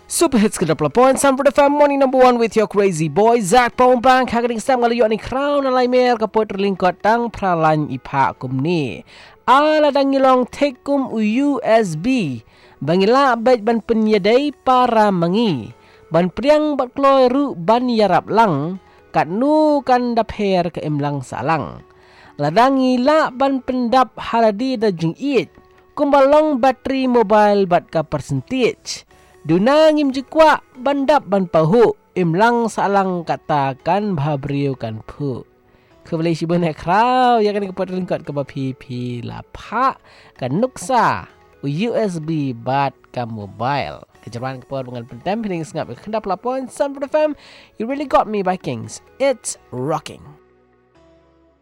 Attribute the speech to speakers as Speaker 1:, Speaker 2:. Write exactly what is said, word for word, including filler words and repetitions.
Speaker 1: Super hits ke dua puluh poin Sanford F M morning number one with your crazy boy Zach Pombang. Kaging stem ngalu ni crown alai mer kapot terlingkot tang pralan ipa kum ni. Ala dang ngilong take kum U S B. Bangila baik ban penyedai para mangi. Ban priang bat kloy ru ban yarap lang. Kat nu kan dapher ke emlang salang. Ladangi la ban pendap haladi da jing it. Kumbalong bateri mobile bat ka percentage. Duna ngim jikwa bandap ban pahu imlang salang katakan bahabriu kan pu. Kebeli si benek krau ya kan kepada lingkot ke pipi lapa kan nuksa U S B bat ka mobile. Kejaran kepada dengan pentempeling sengap kendap lapon Sun F M. You really got me Vikings. It's rocking.